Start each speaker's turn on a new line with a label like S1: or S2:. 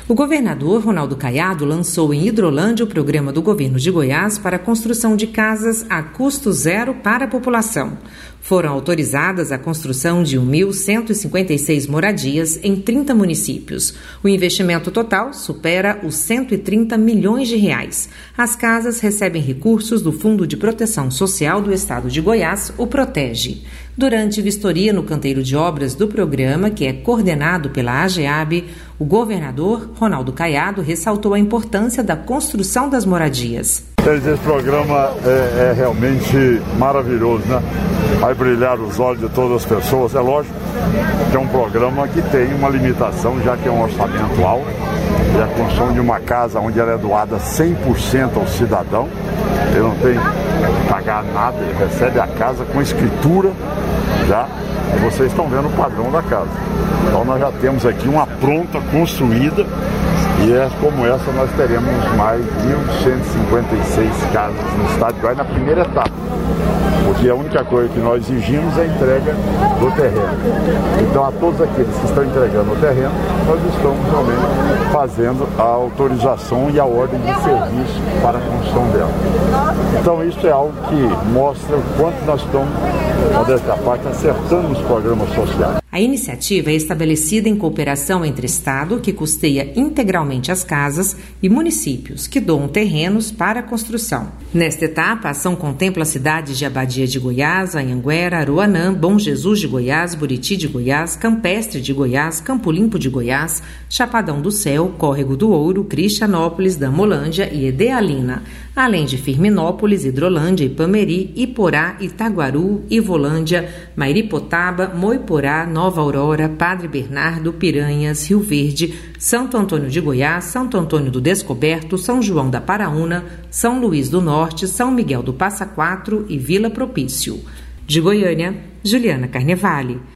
S1: O governador Ronaldo Caiado lançou em Hidrolândia o programa do governo de Goiás para a construção de casas a custo zero para a população. Foram autorizadas a construção de 1.156 moradias em 30 municípios. O investimento total supera os 130 milhões de reais. As casas recebem recursos do Fundo de Proteção Social do Estado de Goiás, o Protege. Durante vistoria no canteiro de obras do programa, que é coordenado pela AGEAB, o governador Ronaldo Caiado ressaltou a importância da construção das moradias.
S2: Esse programa é realmente maravilhoso, né? Vai brilhar os olhos de todas as pessoas. É lógico que é um programa que tem uma limitação, já que é um orçamento alto, e a construção de uma casa onde ela é doada 100% ao cidadão, ele não tem que pagar nada, ele recebe a casa com escritura, já, e vocês estão vendo o padrão da casa. Então nós já temos aqui uma pronta, construída, e como essa nós teremos mais 1.156 casas no estado de Goiás na primeira etapa, porque a única coisa que nós exigimos é a entrega do terreno. Então a todos aqueles que estão entregando o terreno, nós estamos realmente fazendo a autorização e a ordem de serviço para a construção dela. Então isso é algo que mostra o quanto nós estamos, dessa parte, acertando os programas sociais.
S1: A iniciativa é estabelecida em cooperação entre Estado, que custeia integralmente as casas, e municípios, que doam terrenos para a construção. Nesta etapa, a ação contempla as cidades de Abadia de Goiás, Anhanguera, Aruanã, Bom Jesus de Goiás, Buriti de Goiás, Campestre de Goiás, Campo Limpo de Goiás, Chapadão do Céu, Córrego do Ouro, Cristianópolis, Damolândia e Edealina, além de Firminópolis, Hidrolândia, Ipameri, Iporá, Itaguaru, Ivolândia, Mairipotaba, Moiporá, Nova Aurora, Padre Bernardo, Piranhas, Rio Verde, Santo Antônio de Goiás, Santo Antônio do Descoberto, São João da Paraúna, São Luís do Norte, São Miguel do Passa Quatro e Vila Propício. De Goiânia, Juliana Carnevale.